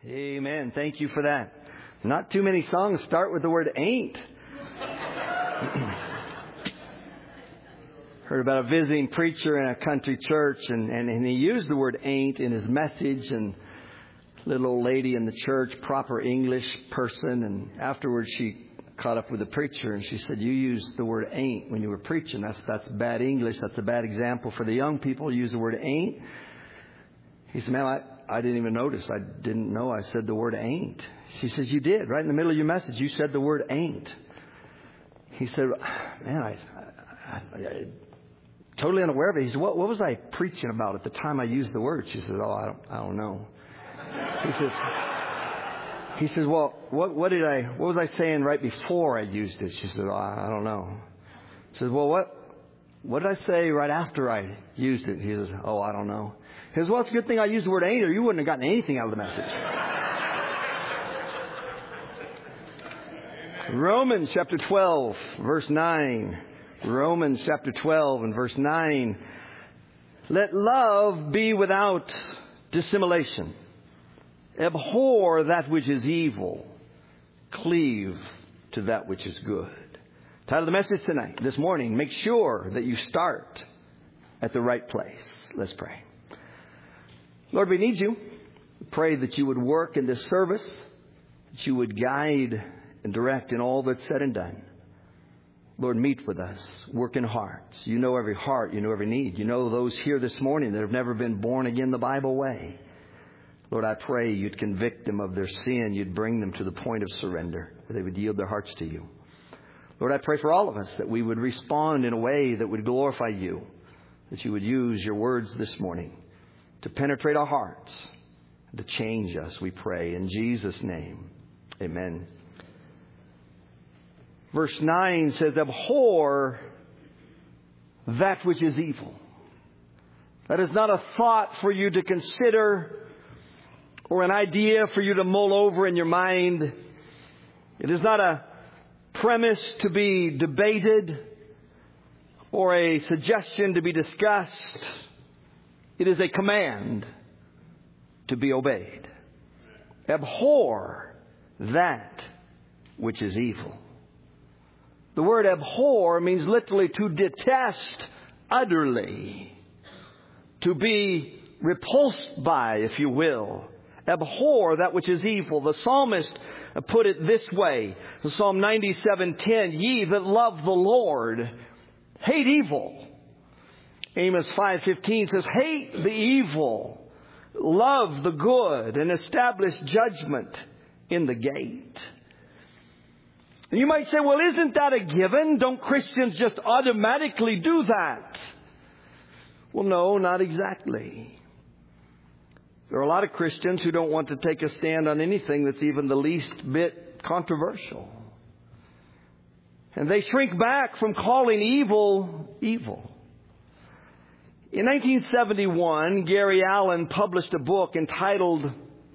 Amen. Thank you for that. Not too many songs start with the word ain't. Heard about a visiting preacher in a country church, and he used the word ain't in his message, and little old lady in the church, proper English person, and afterwards she caught up with the preacher and she said, "You used the word ain't when you were preaching. That's bad English. That's a bad example for the young people. You use the word ain't." He said, "Man, I didn't even notice. I didn't know I said the word ain't." She says, "You did. Right in the middle of your message, you said the word ain't." He said, "Man, I totally unaware of it." He said, what was I preaching about at the time I used the word?" She said, "Oh, I don't know." He says, "Well, what was I saying right before I used it?" She said, "Oh, I don't know." He says, "Well, what did I say right after I used it?" He says, "Oh, I don't know." He says, "Well, it's a good thing I used the word ain't, or you wouldn't have gotten anything out of the message." Romans chapter 12, verse 9. Romans chapter 12 and verse 9. "Let love be without dissimulation. Abhor that which is evil. Cleave to that which is good." Title of the message tonight, this morning, make sure that you start at the right place. Let's pray. Lord, we need you. We pray that you would work in this service, that you would guide and direct in all that's said and done. Lord, meet with us. Work in hearts. You know every heart. You know every need. You know those here this morning that have never been born again the Bible way. Lord, I pray you'd convict them of their sin. You'd bring them to the point of surrender, where they would yield their hearts to you. Lord, I pray for all of us that we would respond in a way that would glorify you, that you would use your words this morning to penetrate our hearts, to change us, we pray. In Jesus' name, amen. Verse 9 says, "Abhor that which is evil." That is not a thought for you to consider or an idea for you to mull over in your mind. It is not a premise to be debated or a suggestion to be discussed. It is a command to be obeyed. Abhor that which is evil. The word abhor means literally to detest utterly, to be repulsed by, if you will. Abhor that which is evil. The psalmist put it this way. In Psalm 97:10, "Ye that love the Lord, hate evil." Amos 5:15 says, "Hate the evil, love the good, and establish judgment in the gate." And you might say, "Well, isn't that a given? Don't Christians just automatically do that?" Well, no, not exactly. There are a lot of Christians who don't want to take a stand on anything that's even the least bit controversial. And they shrink back from calling evil, evil. In 1971, Gary Allen published a book entitled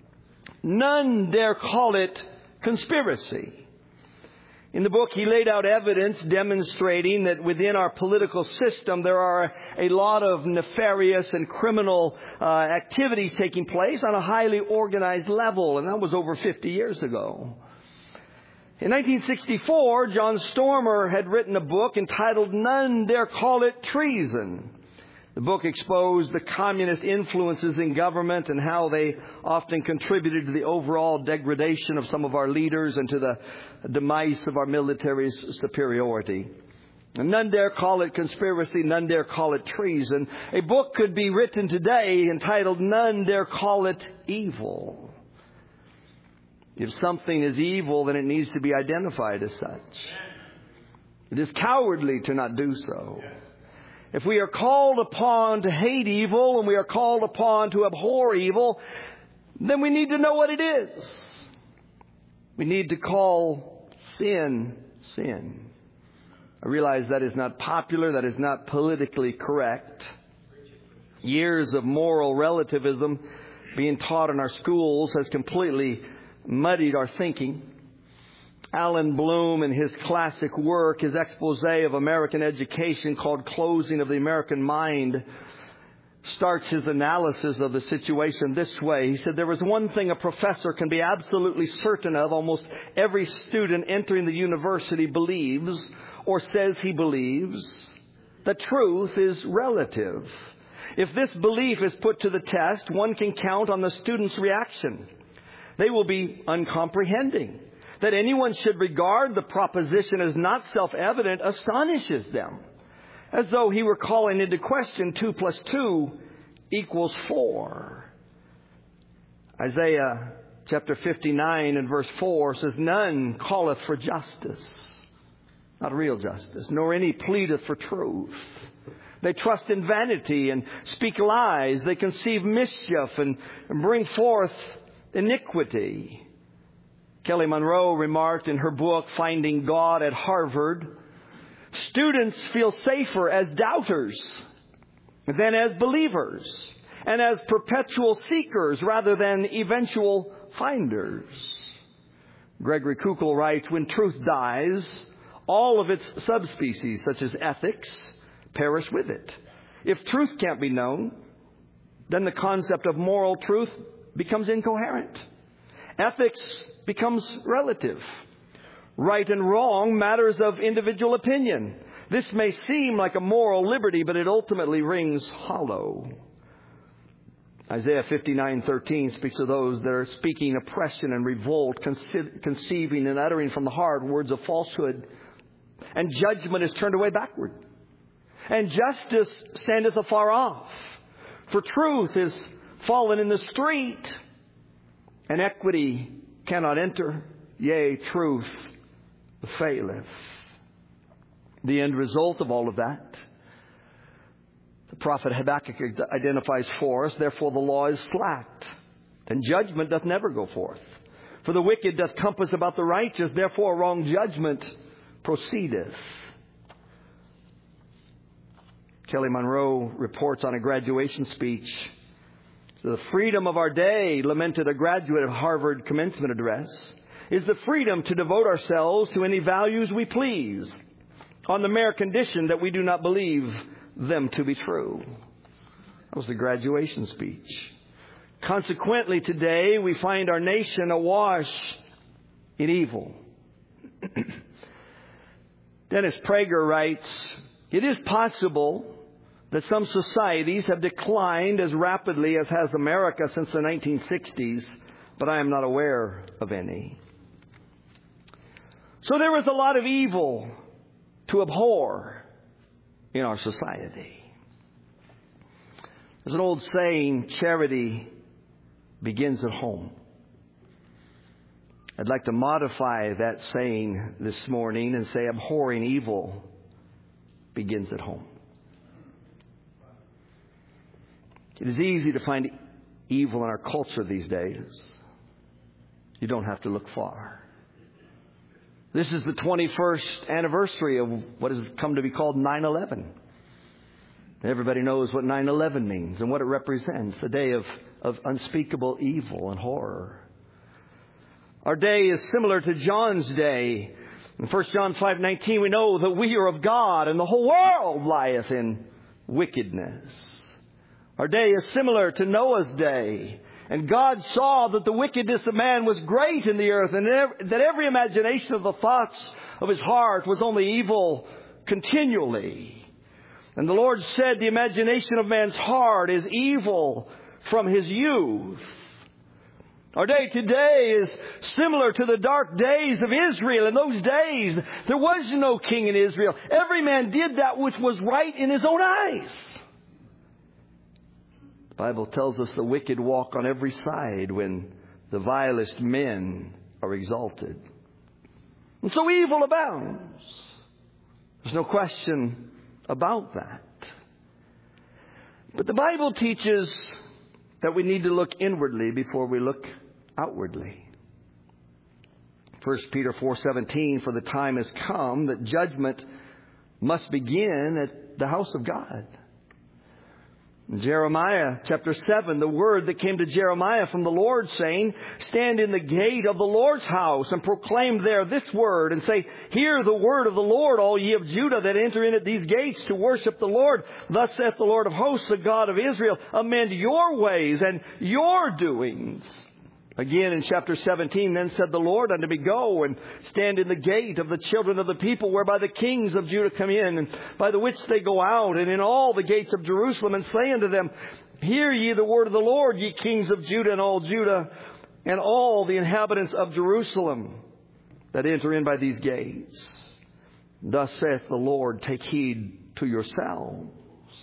"None Dare Call It Conspiracy." In the book, he laid out evidence demonstrating that within our political system, there are a lot of nefarious and criminal activities taking place on a highly organized level. And that was over 50 years ago. In 1964, John Stormer had written a book entitled "None Dare Call It Treason." The book exposed the communist influences in government and how they often contributed to the overall degradation of some of our leaders and to the demise of our military superiority. And none dare call it conspiracy, none dare call it treason. A book could be written today entitled "None Dare Call It Evil." If something is evil, then it needs to be identified as such. It is cowardly to not do so. If we are called upon to hate evil and we are called upon to abhor evil, then we need to know what it is. We need to call sin, sin. I realize that is not popular, that is not politically correct. Years of moral relativism being taught in our schools has completely muddied our thinking. Alan Bloom, in his classic work, his expose of American education called "Closing of the American Mind," starts his analysis of the situation this way. He said, there is one thing a professor can be absolutely certain of. Almost every student entering the university believes or says he believes that truth is relative. If this belief is put to the test, one can count on the student's reaction. They will be uncomprehending. That anyone should regard the proposition as not self-evident astonishes them, as though he were calling into question 2 + 2 = 4. Isaiah chapter 59 and verse 4 says, none calleth for justice, not real justice, nor any pleadeth for truth. They trust in vanity and speak lies. They conceive mischief and bring forth iniquity. Kelly Monroe remarked in her book, Finding God at Harvard, students feel safer as doubters than as believers, and as perpetual seekers rather than eventual finders. Gregory Kukul writes, when truth dies, all of its subspecies, such as ethics, perish with it. If truth can't be known, then the concept of moral truth becomes incoherent. Ethics becomes relative. Right and wrong matters of individual opinion. This may seem like a moral liberty, but it ultimately rings hollow. Isaiah 59:13 speaks of those that are speaking oppression and revolt, conceiving and uttering from the heart words of falsehood. And judgment is turned away backward. And justice standeth afar off. For truth is fallen in the street, and equity cannot enter. Yea, truth faileth. The end result of all of that, the prophet Habakkuk identifies for us, therefore the law is slacked, and judgment doth never go forth. For the wicked doth compass about the righteous, therefore wrong judgment proceedeth. Kelly Monroe reports on a graduation speech, the freedom of our day, lamented a graduate of Harvard commencement address, is the freedom to devote ourselves to any values we please, on the mere condition that we do not believe them to be true. That was the graduation speech. Consequently, today we find our nation awash in evil. Dennis Prager writes, it is possible that some societies have declined as rapidly as has America since the 1960s, but I am not aware of any. So there is a lot of evil to abhor in our society. There's an old saying, charity begins at home. I'd like to modify that saying this morning and say abhorring evil begins at home. It is easy to find evil in our culture these days. You don't have to look far. This is the 21st anniversary of what has come to be called 9/11. Everybody knows what 9/11 means and what it represents, a day of unspeakable evil and horror. Our day is similar to John's day. In 1 John 5:19, we know that we are of God and the whole world lieth in wickedness. Our day is similar to Noah's day. And God saw that the wickedness of man was great in the earth, and that every imagination of the thoughts of his heart was only evil continually. And the Lord said, the imagination of man's heart is evil from his youth. Our day today is similar to the dark days of Israel. In those days, there was no king in Israel. Every man did that which was right in his own eyes. The Bible tells us the wicked walk on every side when the vilest men are exalted. And so evil abounds. There's no question about that. But the Bible teaches that we need to look inwardly before we look outwardly. 1 Peter 4:17, for the time has come that judgment must begin at the house of God. Jeremiah chapter 7, the word that came to Jeremiah from the Lord, saying, stand in the gate of the Lord's house and proclaim there this word, and say, hear the word of the Lord, all ye of Judah that enter in at these gates to worship the Lord. Thus saith the Lord of hosts, the God of Israel, amend your ways and your doings. Again in chapter 17, then said the Lord unto me, go and stand in the gate of the children of the people, whereby the kings of Judah come in, and by the which they go out, and in all the gates of Jerusalem, and say unto them, hear ye the word of the Lord, ye kings of Judah, and all Judah, and all the inhabitants of Jerusalem that enter in by these gates. Thus saith the Lord, take heed to yourselves.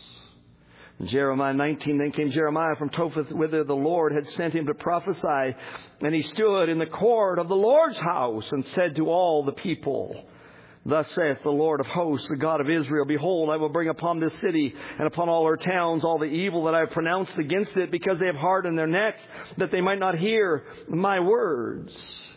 In Jeremiah 19, then came Jeremiah from Topheth, whither the Lord had sent him to prophesy. And he stood in the court of the Lord's house and said to all the people, thus saith the Lord of hosts, the God of Israel, behold, I will bring upon this city and upon all her towns all the evil that I have pronounced against it, because they have hardened their necks, that they might not hear my words.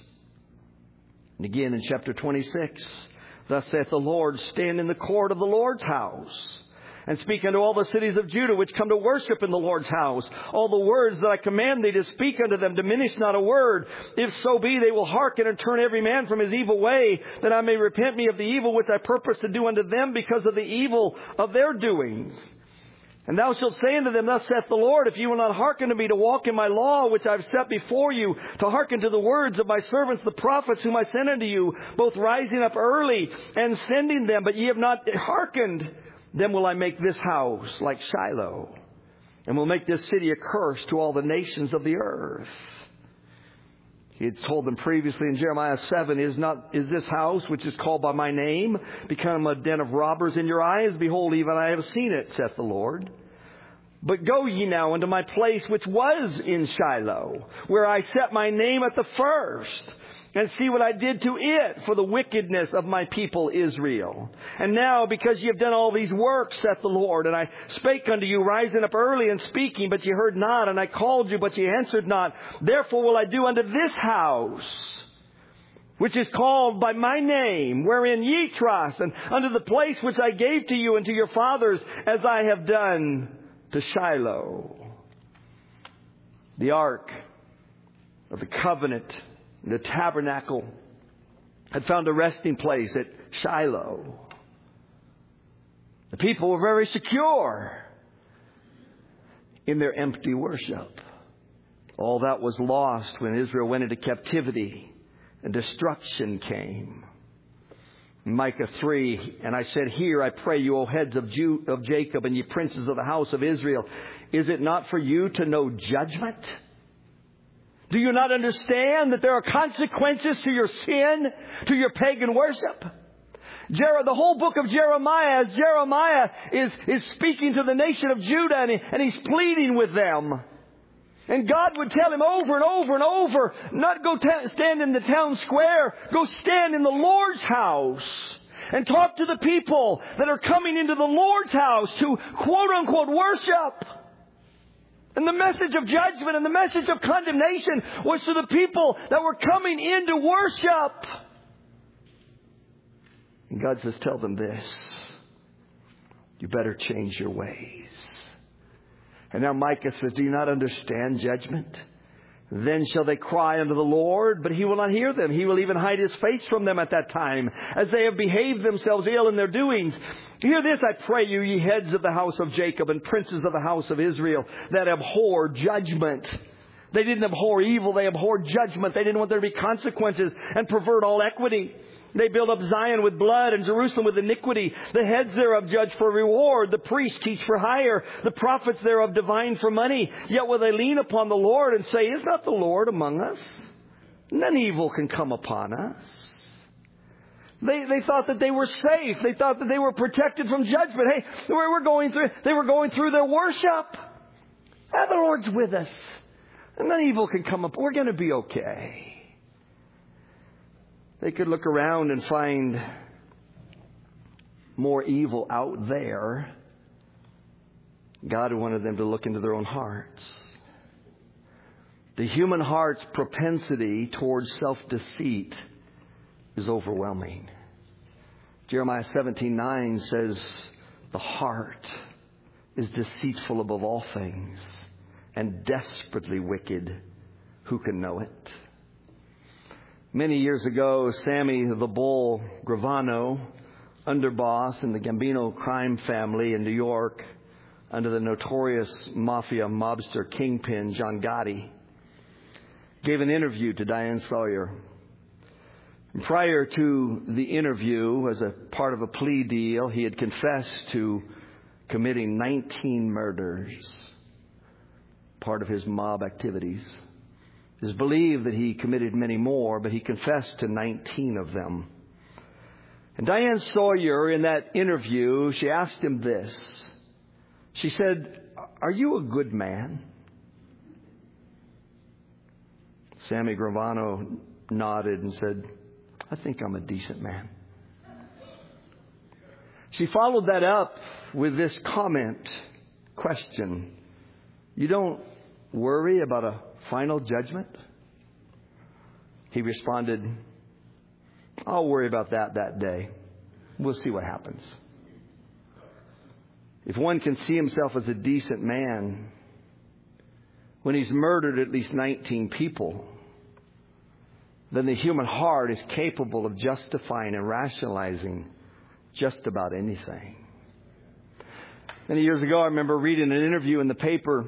And again in chapter 26, thus saith the Lord, stand in the court of the Lord's house, and speak unto all the cities of Judah which come to worship in the Lord's house all the words that I command thee to speak unto them, diminish not a word. If so be they will hearken and turn every man from his evil way, that I may repent me of the evil which I purpose to do unto them because of the evil of their doings. And thou shalt say unto them, thus saith the Lord, if you will not hearken to me to walk in my law, which I have set before you, to hearken to the words of my servants the prophets, whom I sent unto you, both rising up early and sending them, but ye have not hearkened, then will I make this house like Shiloh, and will make this city a curse to all the nations of the earth. He had told them previously in Jeremiah 7, is this house, which is called by my name, become a den of robbers in your eyes? Behold, even I have seen it, saith the Lord. But go ye now unto my place which was in Shiloh, where I set my name at the first, and see what I did to it for the wickedness of my people Israel. And now, because ye have done all these works, saith the Lord, and I spake unto you, rising up early and speaking, but ye heard not, and I called you, but ye answered not. Therefore will I do unto this house, which is called by my name, wherein ye trust, and unto the place which I gave to you and to your fathers, as I have done to Shiloh. The ark of the covenant, the tabernacle, had found a resting place at Shiloh. The people were very secure in their empty worship. All that was lost when Israel went into captivity and destruction came. Micah 3, and I said, hear, I pray you, O heads of Jacob, and ye princes of the house of Israel. Is it not for you to know judgment? Do you not understand that there are consequences to your sin, to your pagan worship? The whole book of Jeremiah, as Jeremiah is speaking to the nation of Judah, and he's pleading with them. And God would tell him over and over and over, not go stand in the town square, go stand in the Lord's house and talk to the people that are coming into the Lord's house to quote unquote worship. And the message of judgment and the message of condemnation was to the people that were coming in to worship. And God says, tell them this. You better change your ways. And now Micah says, do you not understand judgment? Then shall they cry unto the Lord, but he will not hear them. He will even hide his face from them at that time, as they have behaved themselves ill in their doings. Hear this, I pray you, ye heads of the house of Jacob and princes of the house of Israel, that abhor judgment. They didn't abhor evil, they abhorred judgment. They didn't want there to be consequences, and pervert all equity. They build up Zion with blood and Jerusalem with iniquity. The heads thereof judge for reward. The priests teach for hire. The prophets thereof divine for money. Yet will they lean upon the Lord and say, is not the Lord among us? None evil can come upon us. They thought that they were safe. They thought that they were protected from judgment. Hey, they were going through their worship. The Lord's with us. And none evil can come up. We're going to be okay. They could look around and find more evil out there. God wanted them to look into their own hearts. The human heart's propensity towards self-deceit is overwhelming. Jeremiah 17:9 says, the heart is deceitful above all things and desperately wicked. Who can know it? Many years ago, Sammy the Bull Gravano, underboss in the Gambino crime family in New York, under the notorious mafia mobster kingpin John Gotti, gave an interview to Diane Sawyer. Prior to the interview, as a part of a plea deal, he had confessed to committing 19 murders, part of his mob activities. It is believed that he committed many more, but he confessed to 19 of them. And Diane Sawyer, in that interview, she asked him this. She said, "Are you a good man?" Sammy Gravano nodded and said, "I think I'm a decent man." She followed that up with this question. "You don't worry about a final judgment?" He responded, "I'll worry about that day. We'll see what happens." If one can see himself as a decent man when he's murdered at least 19 people, then the human heart is capable of justifying and rationalizing just about anything. Many years ago, I remember reading an interview in the paper.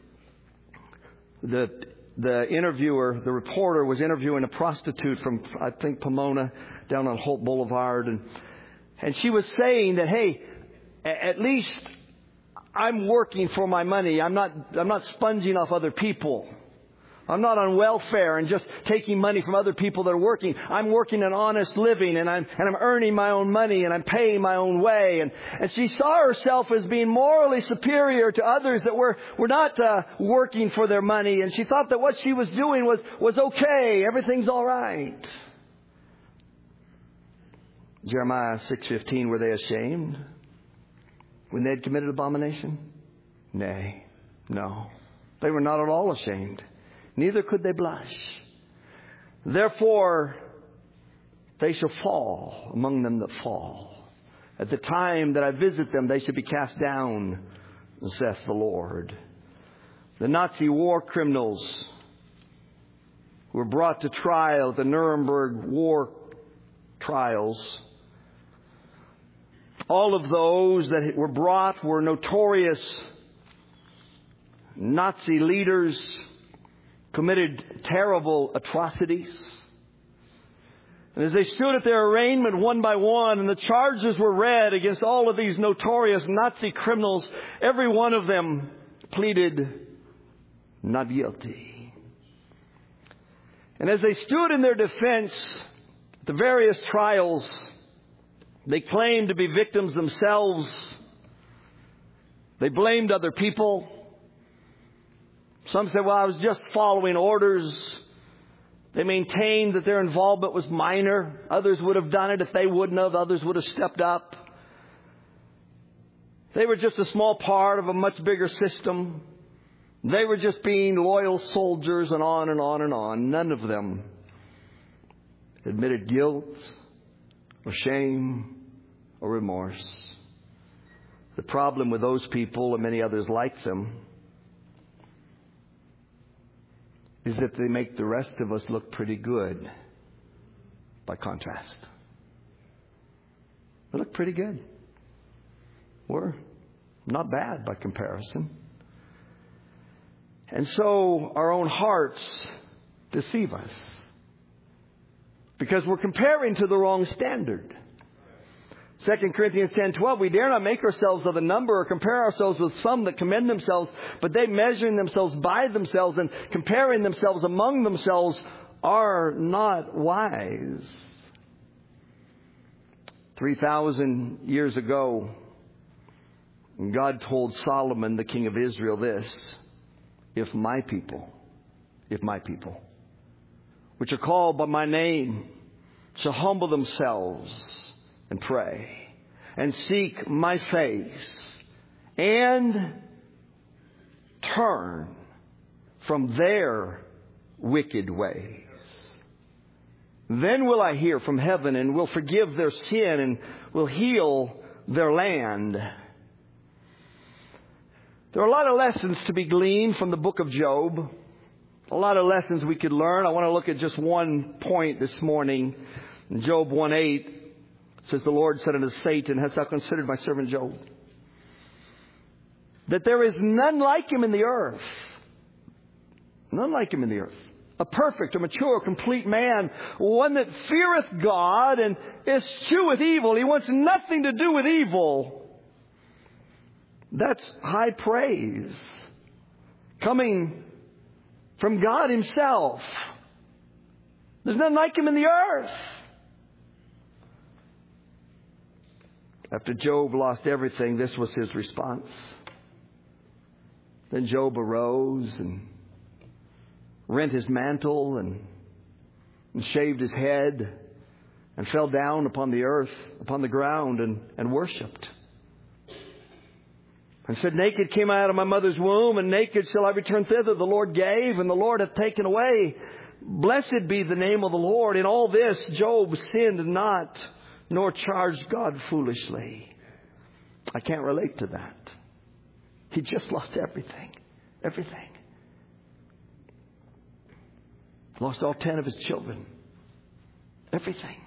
The interviewer, the reporter, was interviewing a prostitute from, I think, Pomona, down on Holt Boulevard. And she was saying that, hey, at least I'm working for my money. I'm not sponging off other people. I'm not on welfare and just taking money from other people that are working. I'm working an honest living, and I'm earning my own money, and I'm paying my own way. And she saw herself as being morally superior to others that were not working for their money. And she thought that what she was doing was okay. Everything's all right. Jeremiah 6:15, were they ashamed when they had committed abomination? Nay, no. They were not at all ashamed. Neither could they blush. Therefore, they shall fall among them that fall. At the time that I visit them, they shall be cast down, saith the Lord. The Nazi war criminals who were brought to trial at the Nuremberg war trials, all of those that were brought were notorious Nazi leaders, committed terrible atrocities. And as they stood at their arraignment one by one, and the charges were read against all of these notorious Nazi criminals, every one of them pleaded not guilty. And as they stood in their defense at the various trials, they claimed to be victims themselves. They blamed other people. Some said, well, I was just following orders. They maintained that their involvement was minor. Others would have done it if they wouldn't have. Others would have stepped up. They were just a small part of a much bigger system. They were just being loyal soldiers, and on and on and on. None of them admitted guilt or shame or remorse. The problem with those people and many others like them is that they make the rest of us look pretty good by contrast. They look pretty good. We're not bad by comparison. And so our own hearts deceive us because we're comparing to the wrong standard. 2 Corinthians 10:12, we dare not make ourselves of the number or compare ourselves with some that commend themselves, but they measuring themselves by themselves and comparing themselves among themselves are not wise. 3,000 years ago, God told Solomon, the king of Israel, this: if my people, which are called by my name, shall humble themselves and pray and seek my face and turn from their wicked ways, then will I hear from heaven and will forgive their sin and will heal their land. There are a lot of lessons to be gleaned from the book of Job. A lot of lessons we could learn. I want to look at just one point this morning. In Job 1:8, it says, the Lord said unto Satan, hast thou considered my servant Job? That there is none like him in the earth. None like him in the earth. A perfect, a mature, complete man. One that feareth God and escheweth evil. He wants nothing to do with evil. That's high praise. Coming from God Himself. There's none like Him in the earth. After Job lost everything, this was his response. Then Job arose and rent his mantle and shaved his head and fell down upon the earth, upon the ground, and worshipped. And said, naked came I out of my mother's womb, and naked shall I return thither. The Lord gave, and the Lord hath taken away. Blessed be the name of the Lord. In all this Job sinned not, nor charged God foolishly. I can't relate to that. He just lost everything. Everything. Lost all 10 of his children. Everything.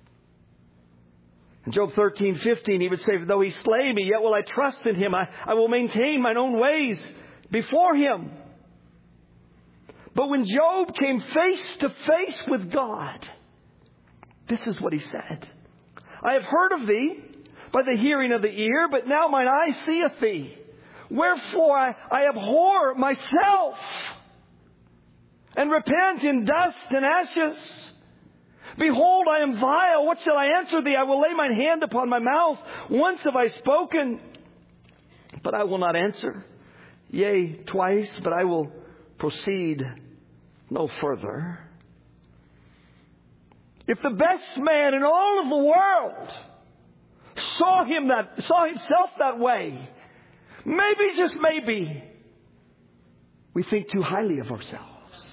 In Job 13:15, he would say, though he slay me, yet will I trust in him. I will maintain mine own ways before him. But when Job came face to face with God, this is what he said. I have heard of thee by the hearing of the ear, but now mine eye seeth thee. Wherefore I abhor myself and repent in dust and ashes. Behold, I am vile. What shall I answer thee? I will lay mine hand upon my mouth. Once have I spoken, but I will not answer. Yea, twice, but I will proceed no further. If the best man in all of the world saw himself that way, maybe, just maybe, we think too highly of ourselves.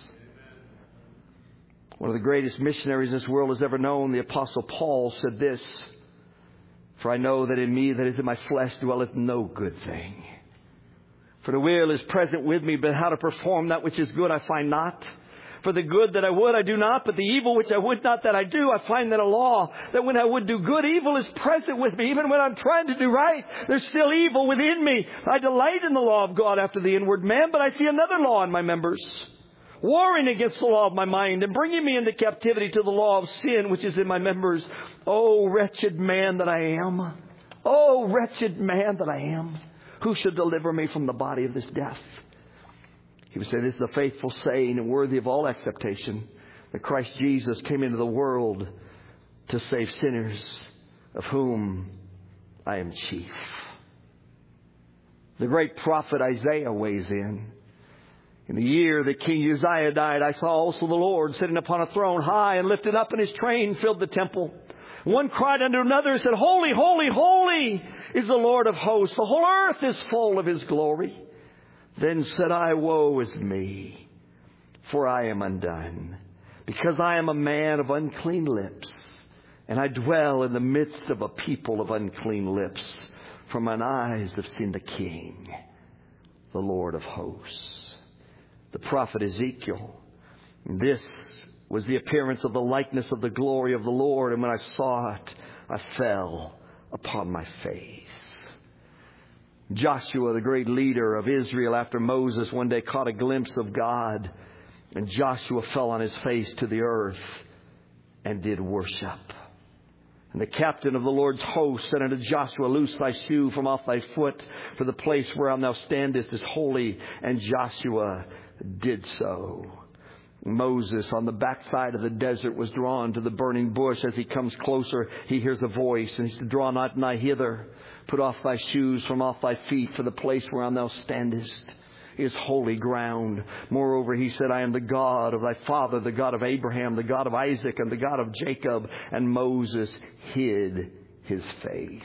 One of the greatest missionaries this world has ever known, the Apostle Paul, said this, for I know that in me, that is in my flesh, dwelleth no good thing. For the will is present with me, but how to perform that which is good I find not. For the good that I would, I do not, but the evil which I would not that I do, I find that a law, that when I would do good, evil is present with me. Even when I'm trying to do right, there's still evil within me. I delight in the law of God after the inward man, but I see another law in my members, warring against the law of my mind and bringing me into captivity to the law of sin which is in my members. Oh, wretched man that I am. Oh, wretched man that I am. Who should deliver me from the body of this death? He would say, this is a faithful saying and worthy of all acceptation, that Christ Jesus came into the world to save sinners, of whom I am chief. The great prophet Isaiah weighs in. In the year that King Uzziah died, I saw also the Lord sitting upon a throne high and lifted up, and His train filled the temple. One cried unto another and said, Holy, holy, holy is the Lord of hosts. The whole earth is full of His glory. Then said I, woe is me, for I am undone, because I am a man of unclean lips, and I dwell in the midst of a people of unclean lips. For mine eyes have seen the King, the Lord of hosts. The prophet Ezekiel. This was the appearance of the likeness of the glory of the Lord, and when I saw it, I fell upon my face. Joshua, the great leader of Israel after Moses, one day caught a glimpse of God, and Joshua fell on his face to the earth and did worship. And the captain of the Lord's host said unto Joshua, loose thy shoe from off thy foot, for the place whereon thou standest is holy. And Joshua did so. Moses on the backside of the desert was drawn to the burning bush. As he comes closer, he hears a voice, and he said, draw not nigh hither. Put off thy shoes from off thy feet, for the place whereon thou standest is holy ground. Moreover, he said, I am the God of thy father, the God of Abraham, the God of Isaac, and the God of Jacob. And Moses hid his face.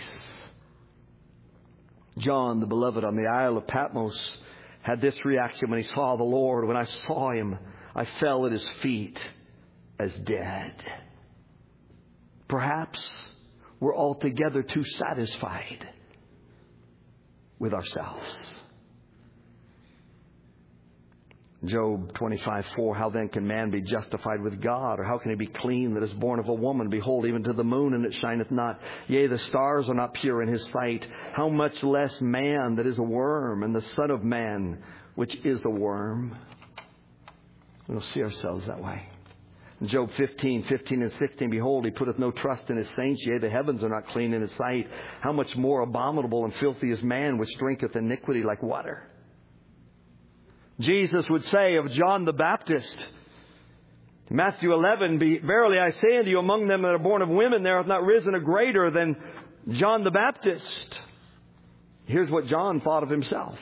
John, the beloved, on the Isle of Patmos, had this reaction when he saw the Lord. When I saw him, I fell at his feet as dead. Perhaps we're altogether too satisfied with ourselves. Job 25:4, how then can man be justified with God? Or how can he be clean that is born of a woman? Behold, even to the moon, and it shineth not. Yea, the stars are not pure in his sight. How much less man that is a worm, and the son of man, which is a worm? We don't see ourselves that way. In Job 15 and 16, behold, he putteth no trust in his saints. Yea, the heavens are not clean in his sight. How much more abominable and filthy is man, which drinketh iniquity like water? Jesus would say of John the Baptist, Matthew 11, verily I say unto you, among them that are born of women, there hath not risen a greater than John the Baptist. Here's what John thought of himself.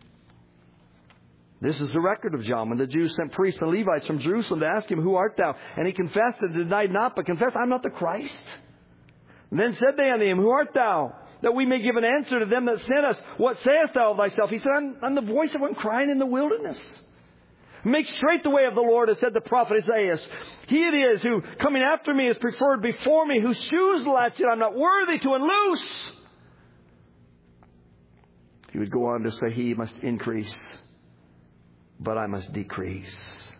This is the record of John. When the Jews sent priests and Levites from Jerusalem to ask him, who art thou? And he confessed and denied not, but confessed, I'm not the Christ. And then said they unto him, who art thou? That we may give an answer to them that sent us. What sayest thou of thyself? He said, I'm the voice of one crying in the wilderness. Make straight the way of the Lord, as said the prophet Isaiah. He it is who, coming after me, is preferred before me, whose shoes latchet I'm not worthy to unloose. He would go on to say, he must increase, but I must decrease.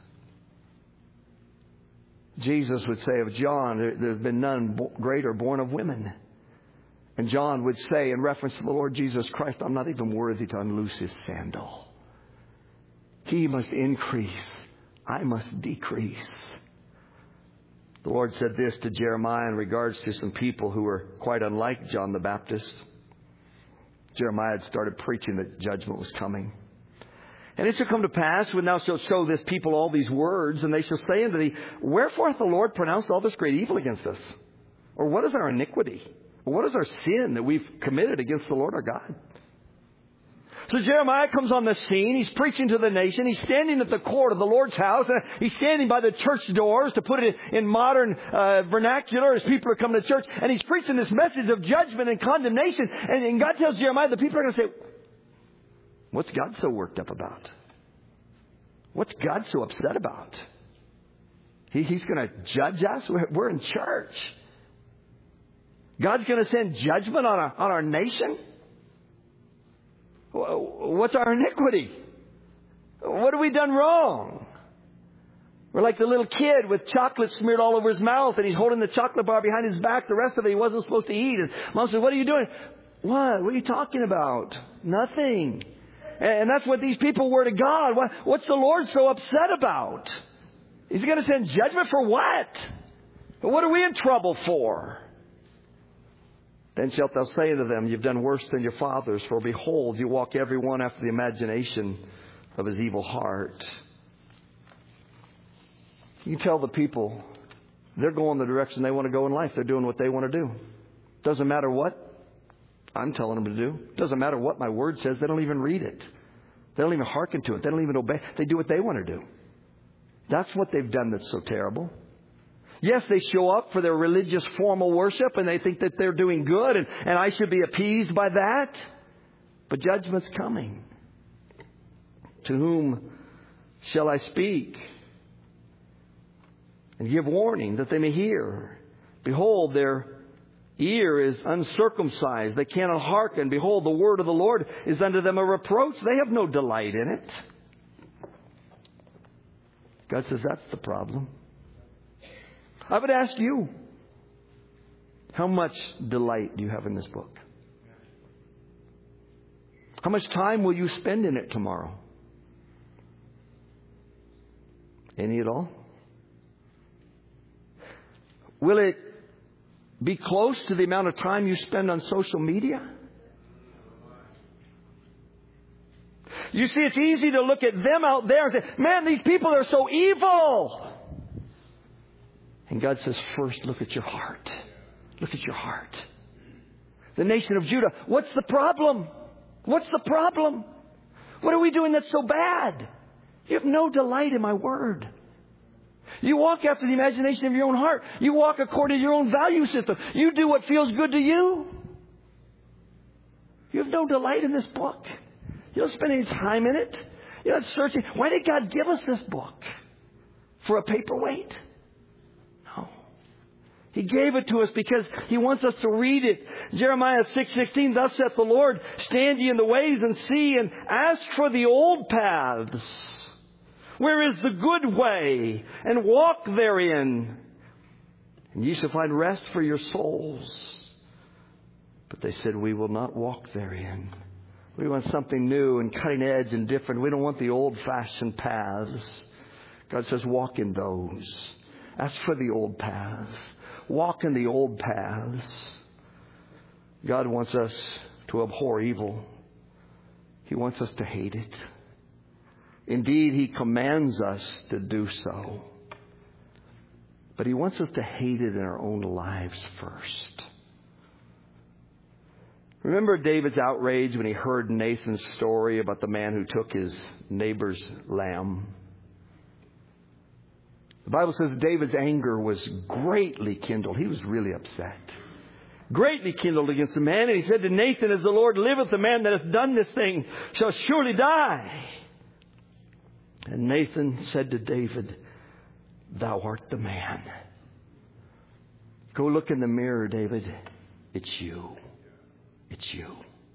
Jesus would say of John, there's been none greater born of women. And John would say in reference to the Lord Jesus Christ, I'm not even worthy to unloose his sandal. He must increase. I must decrease. The Lord said this to Jeremiah in regards to some people who were quite unlike John the Baptist. Jeremiah had started preaching that judgment was coming. And it shall come to pass, when thou shalt show this people all these words, and they shall say unto thee, wherefore hath the Lord pronounced all this great evil against us? Or what is our iniquity? Or what is our sin that we've committed against the Lord our God? So Jeremiah comes on the scene. He's preaching to the nation. He's standing at the court of the Lord's house. He's standing by the church doors, to put it in modern vernacular, as people are coming to church. And he's preaching this message of judgment and condemnation. And God tells Jeremiah, the people are going to say, what's God so worked up about? What's God so upset about? He's going to judge us? We're in church. God's going to send judgment on our nation? What's our iniquity? What have we done wrong? We're like the little kid with chocolate smeared all over his mouth, and he's holding the chocolate bar behind his back. The rest of it he wasn't supposed to eat. And Mom says, what are you doing? What? What are you talking about? Nothing. And that's what these people were to God. What's the Lord so upset about? He's going to send judgment for what? What are we in trouble for? Then shalt thou say unto them, you've done worse than your fathers, for behold, you walk every one after the imagination of his evil heart. You tell the people, they're going the direction they want to go in life. They're doing what they want to do. Doesn't matter what I'm telling them to do. Doesn't matter what my word says. They don't even read it. They don't even hearken to it. They don't even obey. They do what they want to do. That's what they've done that's so terrible. Yes, they show up for their religious formal worship and they think that they're doing good and I should be appeased by that. But judgment's coming. To whom shall I speak and give warning that they may hear? Behold, their ear is uncircumcised. They cannot hearken. Behold, the word of the Lord is unto them a reproach. They have no delight in it. God says that's the problem. I would ask you, how much delight do you have in this book? How much time will you spend in it tomorrow? Any at all? Will it be close to the amount of time you spend on social media? You see, it's easy to look at them out there and say, man, these people are so evil. And God says, first, look at your heart. Look at your heart. The nation of Judah, what's the problem? What's the problem? What are we doing that's so bad? You have no delight in my word. You walk after the imagination of your own heart. You walk according to your own value system. You do what feels good to you. You have no delight in this book. You don't spend any time in it. You're not searching. Why did God give us this book? For a paperweight? No. He gave it to us because He wants us to read it. Jeremiah 6:16, thus saith the Lord, stand ye in the ways and see and ask for the old paths. Where is the good way? And walk therein. And ye shall find rest for your souls. But they said, we will not walk therein. We want something new and cutting edge and different. We don't want the old-fashioned paths. God says, walk in those. Ask for the old paths. Walk in the old paths. God wants us to abhor evil. He wants us to hate it. Indeed, He commands us to do so. But He wants us to hate it in our own lives first. Remember David's outrage when he heard Nathan's story about the man who took his neighbor's lamb? The Bible says David's anger was greatly kindled. He was really upset. Greatly kindled against the man. And he said to Nathan, as the Lord liveth, the man that hath done this thing shall surely die. And Nathan said to David, thou art the man. Go look in the mirror, David. It's you. It's you.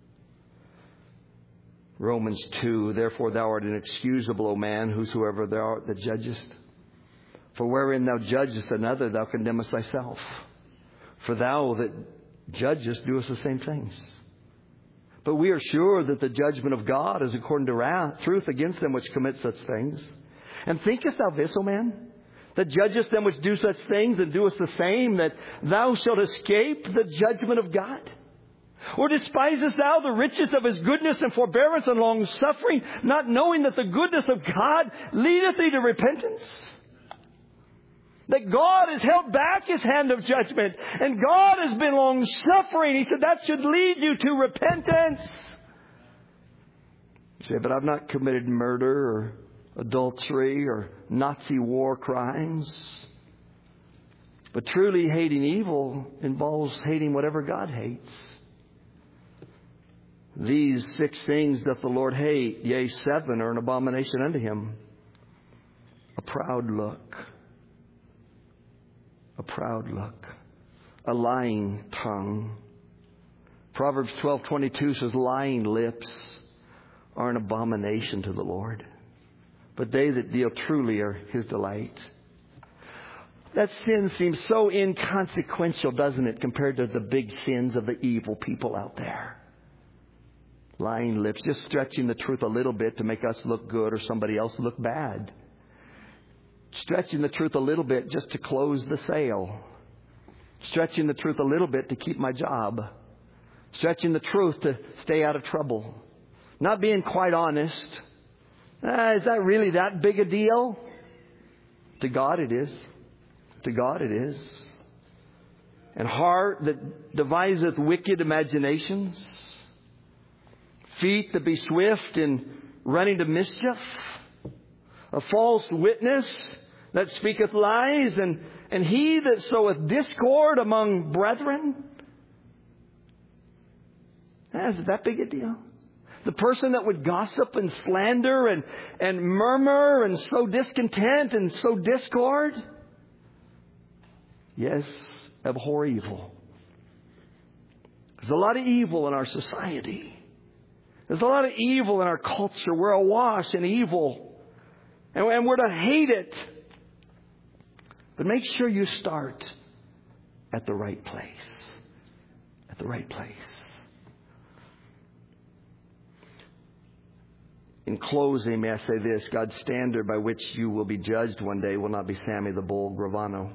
Romans 2, therefore thou art inexcusable, O man, whosoever thou art that judgest. For wherein thou judgest another, thou condemnest thyself. For thou that judgest doest the same things. But we are sure that the judgment of God is according to truth against them which commit such things. And thinkest thou this, O man, that judgest them which do such things, and doest the same, that thou shalt escape the judgment of God? Or despisest thou the riches of His goodness and forbearance and long suffering, not knowing that the goodness of God leadeth thee to repentance? That God has held back His hand of judgment, and God has been long suffering. He said that should lead you to repentance. You say, but I've not committed murder or adultery or Nazi war crimes. But truly hating evil involves hating whatever God hates. These 6 things doth the Lord hate, yea, 7 are an abomination unto Him. A proud look. A proud look. A lying tongue. Proverbs 12:22 says, lying lips are an abomination to the Lord. But they that deal truly are His delight. That sin seems so inconsequential, doesn't it, compared to the big sins of the evil people out there. Lying lips, just stretching the truth a little bit to make us look good or somebody else look bad. Stretching the truth a little bit just to close the sale. Stretching the truth a little bit to keep my job. Stretching the truth to stay out of trouble. Not being quite honest. Is that really that big a deal? To God it is. To God it is. And heart that deviseth wicked imaginations. Feet that be swift in running to mischief. A false witness that speaketh lies. And he that soweth discord among brethren. Is it that big a deal? The person that would gossip and slander and murmur and sow discontent and sow discord. Yes, abhor evil. There's a lot of evil in our society. There's a lot of evil in our culture. We're awash in evil. And we're to hate it. But make sure you start at the right place. At the right place. In closing, may I say this. God's standard by which you will be judged one day will not be Sammy the Bull Gravano.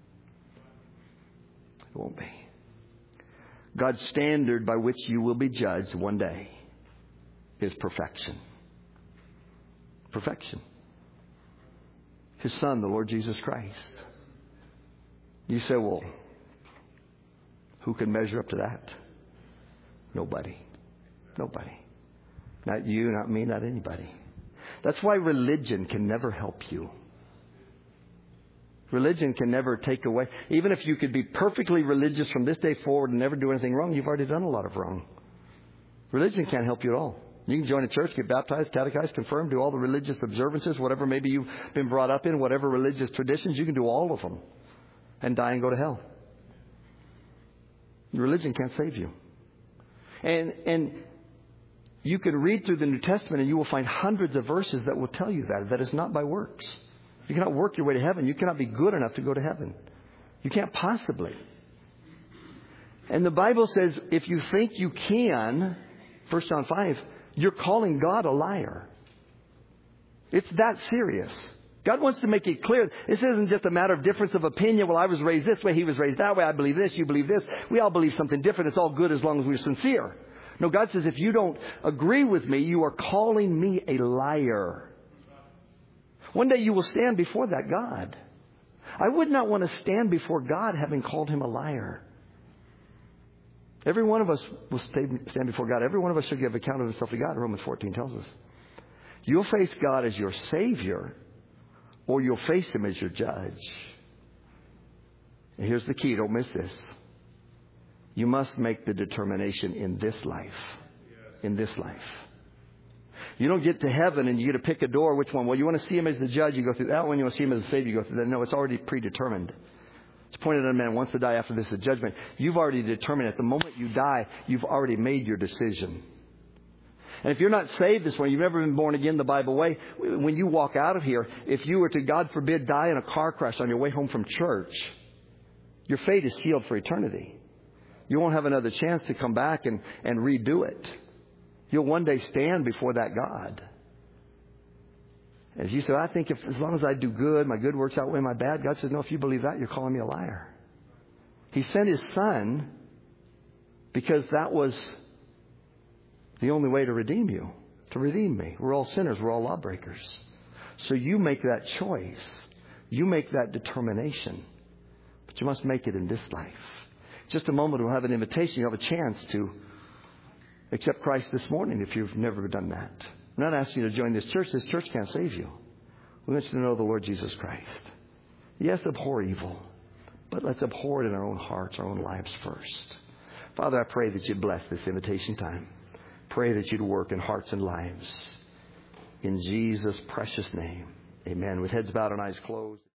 It won't be. God's standard by which you will be judged one day is perfection. Perfection. His Son, the Lord Jesus Christ. You say, well, who can measure up to that? Nobody. Nobody. Not you, not me, not anybody. That's why religion can never help you. Religion can never take away. Even if you could be perfectly religious from this day forward and never do anything wrong, you've already done a lot of wrong. Religion can't help you at all. You can join a church, get baptized, catechized, confirmed, do all the religious observances, whatever maybe you've been brought up in, whatever religious traditions, you can do all of them and die and go to hell. Religion can't save you. And You can read through the New Testament and you will find hundreds of verses that will tell you that it's not by works. You cannot work your way to heaven. You cannot be good enough to go to heaven. You can't possibly. And the Bible says if you think you can, 1 John 5, you're calling God a liar. It's that serious. God wants to make it clear. This isn't just a matter of difference of opinion. Well, I was raised this way, he was raised that way. I believe this, you believe this. We all believe something different. It's all good as long as we're sincere. No, God says if you don't agree with me, you are calling me a liar. One day you will stand before that God. I would not want to stand before God having called him a liar. Every one of us will stand before God. Every one of us should give account of himself to God. Romans 14 tells us. You'll face God as your Savior, or you'll face him as your judge. And here's the key. Don't miss this. You must make the determination in this life. In this life. You don't get to heaven and you get to pick a door. Which one? Well, you want to see him as the judge, you go through that one. You want to see him as the Savior, you go through that. No, it's already predetermined. It's pointed at a man wants to die. After this is judgment. You've already determined. At the moment you die, you've already made your decision. And if you're not saved this way, you've never been born again the Bible way, when you walk out of here, if you were to, God forbid, die in a car crash on your way home from church, your fate is sealed for eternity. You won't have another chance to come back and redo it. You'll one day stand before that God. And if you say, I think as long as I do good, my good works outweigh my bad, God says, no, if you believe that, you're calling me a liar. He sent his son because that was the only way to redeem you, to redeem me. We're all sinners. We're all lawbreakers. So you make that choice. You make that determination. But you must make it in this life. Just a moment, we'll have an invitation. You have a chance to accept Christ this morning if you've never done that. I'm not asking you to join this church. This church can't save you. We want you to know the Lord Jesus Christ. Yes, abhor evil. But let's abhor it in our own hearts, our own lives first. Father, I pray that you'd bless this invitation time. Pray that you'd work in hearts and lives. In Jesus' precious name. Amen. With heads bowed and eyes closed.